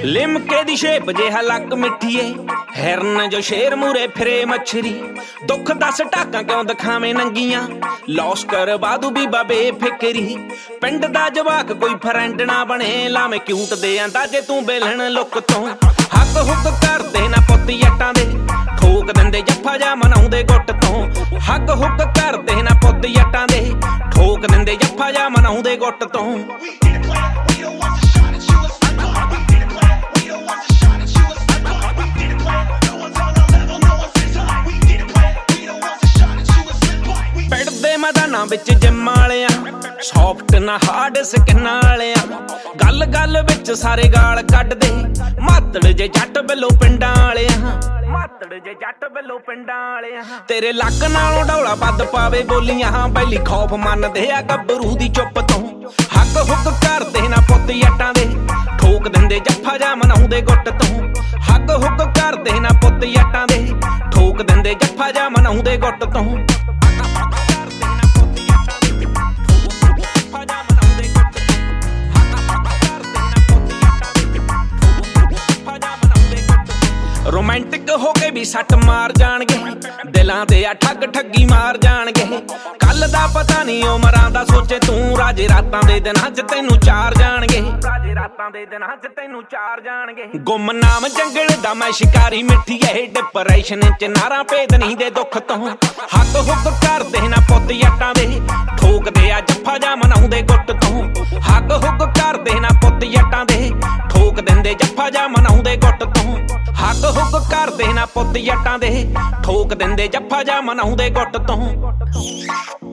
लिमके दी shape जिहा luck मिठीए हिरन जो शेर मूरे फिरे मछरी दुख दस टाकां क्यों दिखावें नंगियां लॉस कर बादू बीबा बेफिक्री पिंड दा जवाक कोई फ्रेंड ना बने लावें क्यूट दे आंदा जे तू बेलण लुक तो हक हुक करदे ना पुत्त जट्टां दे ठोक दिंदे जफ्फा जा मनाउंदे गुੱਟ ਤੋਂ हक हुक करदे ना पुत्त जट्टां दे ठोक दिंदे जफ्फा जा मनाउंदे गुੱਟ ਤੋਂ मैदाना विच जिम वालिया सॉफ्ट ना हार्ड स्किन वालिया गल गल विच सारे गाल कढ दे मातड़ जे जट बिलो पिंडां वालिया मातड़ जे जट बिलो पिंडां वालिया तेरे लक नालों डौला बद पावे बोलियां बैली खौफ मनदे आ गब्बरू दी चुप तो हक हुक करदे ना पुत्त जट्टां दे ठोक दिंदे जफ्फा जा मनाउंदे गुੱਟ ਤੋਂ हक हुक करदे ना पुत्त जट्टां दे ठोक दिंदे जफ्फा जा मनाउंदे गुੱਟ ਤੋਂ रोमांटिक हो के भी सट मार जाणगे दिलां ते आ ठग ठगी मार जाणगे कल दा पता नहीं उमरां दा सोचे तू राजे रातां दे दिनां च तैनू चार जाणगे राजे रातां दे दिनां च तैनू चार जाणगे गुमनाम जंगल दा मैं शिकारी मिठीए डिप्रेशन च नारा भेद नहीं दे दुख तो हक हुक करदे ना पुत्त जट्टां दे ठोकदे आ जफ्फा जा मनाउंदे गुੱਟ ਤੋਂ हक हुक करदे ना पुत्त जट्टां दे ठोक दिंदे जफ्फा जा मनाउंदे गुੱਟ ਤੋਂ हक हुक करदे ना पुत्त जट्टां दे ठोक दिंदे जफ्फा जा मनाउंदे गुੱਟ ਤੋਂ